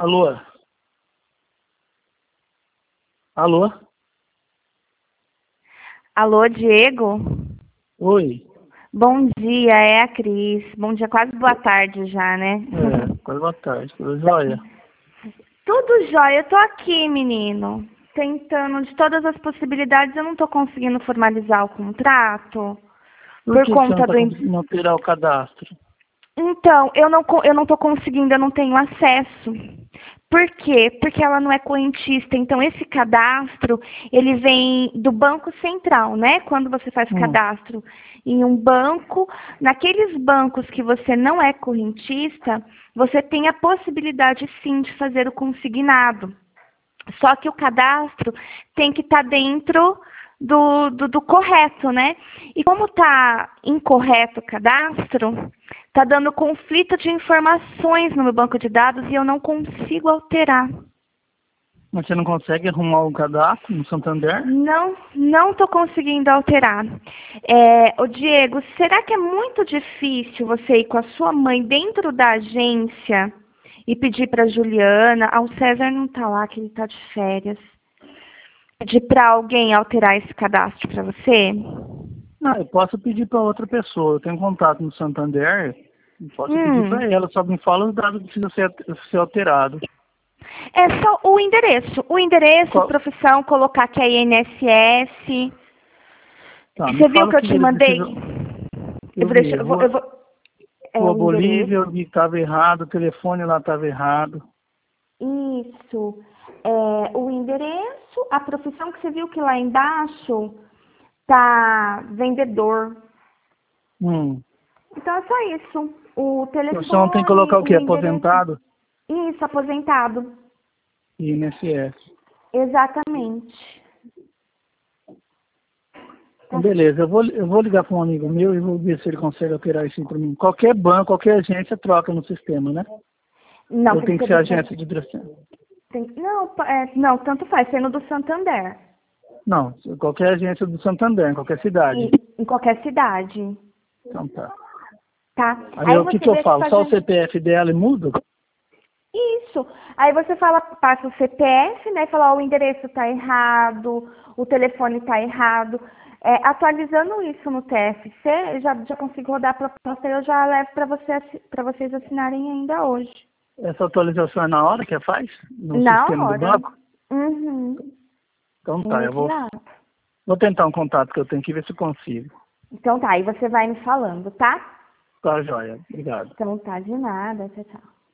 Alô? Alô? Alô, Diego? Oi. Bom dia, é a Cris. Bom dia, quase boa tarde já, né? Quase boa tarde, tudo jóia? Tudo jóia, eu tô aqui, menino. Tentando de todas as possibilidades, eu não tô conseguindo formalizar o contrato. Por Por que você não conta está do... conseguindo alterar o cadastro? Então, eu não tô conseguindo, eu não tenho acesso. Por quê? Porque ela não é correntista. Então, esse cadastro, ele vem do Banco Central, né? Quando você faz cadastro em um banco, naqueles bancos que você não é correntista, você tem a possibilidade, sim, de fazer o consignado. Só que o cadastro tem que estar dentro do correto, né? E como está incorreto o cadastro, está dando conflito de informações no meu banco de dados e eu não consigo alterar. Mas você não consegue arrumar o cadastro no Santander? Não estou conseguindo alterar. Ô Diego, será que é muito difícil você ir com a sua mãe dentro da agência e pedir para Juliana? O César não está lá, que ele está de férias. Pedir para alguém alterar esse cadastro para você? Não, eu posso pedir para outra pessoa. Eu tenho contato no Santander. Eu posso pedir para ela, só me fala os dados que precisam ser alterados. É só o endereço. O endereço, Qual? profissão, colocar que é INSS. Tá, me Você viu fala que o eu que te eles mandei? precisam. Eu vi, Eu vou, Rua o Bolívia, endereço. eu vi que estava errado, o telefone lá estava errado. Isso. O endereço, a profissão que você viu que lá embaixo tá vendedor. Então é só isso. O O senhor tem que telefone, colocar o quê? o endereço. Aposentado? Isso, aposentado. E INSS. Exatamente. Então, beleza, eu vou ligar para um amigo meu e vou ver se ele consegue alterar isso para mim. Qualquer banco, qualquer agência troca no sistema, né? Não, Ou tem tem que que ser ser do agência de direção? não, tanto faz, sendo do Santander. Não, qualquer agência do Santander, em qualquer cidade. Em qualquer cidade. Então tá. Tá? Aí Aí o que você que eu deixa falo? Só o fazer CPF dela e muda? isso. Aí você fala, passa o CPF, né? Fala, ó, o endereço tá errado, o telefone tá errado. Atualizando isso no TFC, eu já consigo rodar a proposta e eu já levo para vocês assinarem ainda hoje. Essa atualização é na hora que faz? No Na sistema do hora. banco? Uhum. Então tá, eu Imediato. vou tentar um contato que eu tenho que ver se eu consigo. Então tá, aí você vai me falando, tá? Tá, joia. Obrigado. Então tá, de nada. Tchau, tchau.